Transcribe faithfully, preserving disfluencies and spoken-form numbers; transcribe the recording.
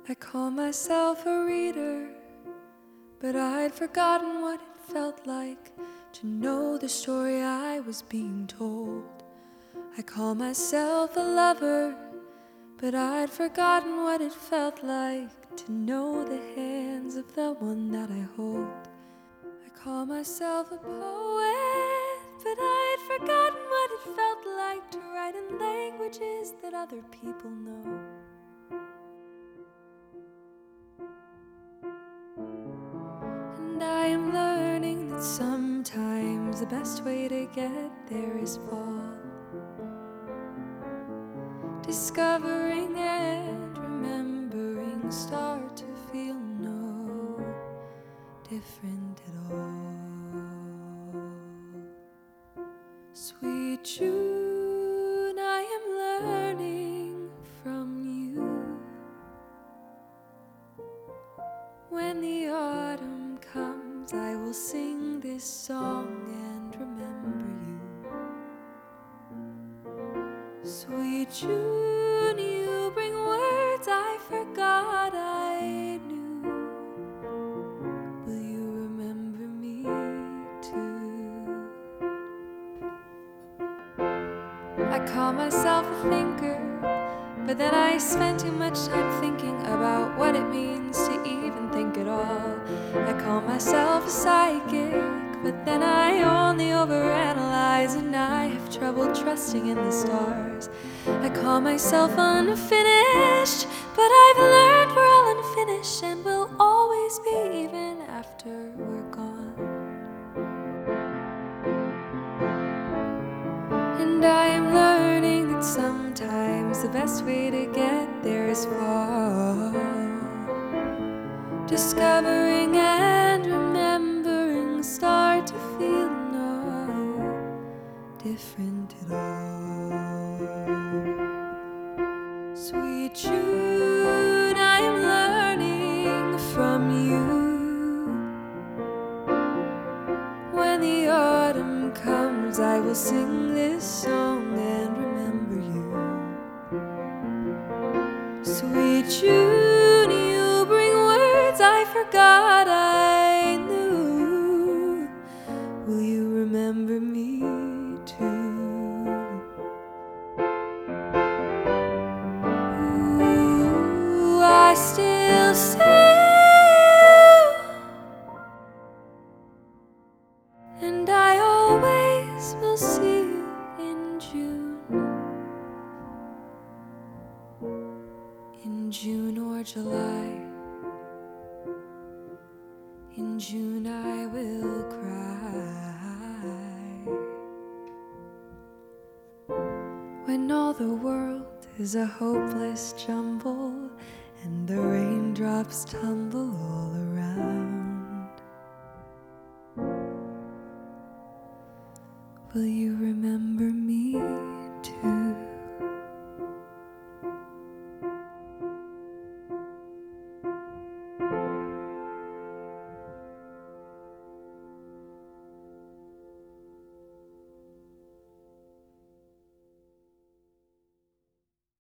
I call myself a reader, but I'd forgotten what it felt like to know the story I was being told. I call myself a lover, but I'd forgotten what it felt like to know the hands of the one that I hold. I call myself a poet, but I'd forgotten what it felt like to write in languages that other people know. And I am learning that sometimes the best way to get there is fall. Discovering and remembering start to feel no different at all. Sweet June, I am learning from you. When the autumn comes, I will sing this song and remember you. Sweet June, you bring words I forgot I knew. Will you remember me too? I call myself a thinker, but then I spend too much time thinking about what it means to even think at all. I call myself a psychic, but then I only overanalyze, and I have trouble trusting in the stars. I call myself unfinished, but I've learned we're all unfinished and will always be even after we're gone. And I am learning that sometimes the best way to get there is fall. Discovering and remembering start to feel no different at all. Sweet June, I am learning from you. When the autumn comes, I will sing this song and remember you. Sweet June, you bring words I forgot I knew. Will you remember me too? Ooh, I still see you, and I always will see you in June. In June or July, in June I will cry. When all the world is a hopeless jumble and the raindrops tumble all around, will you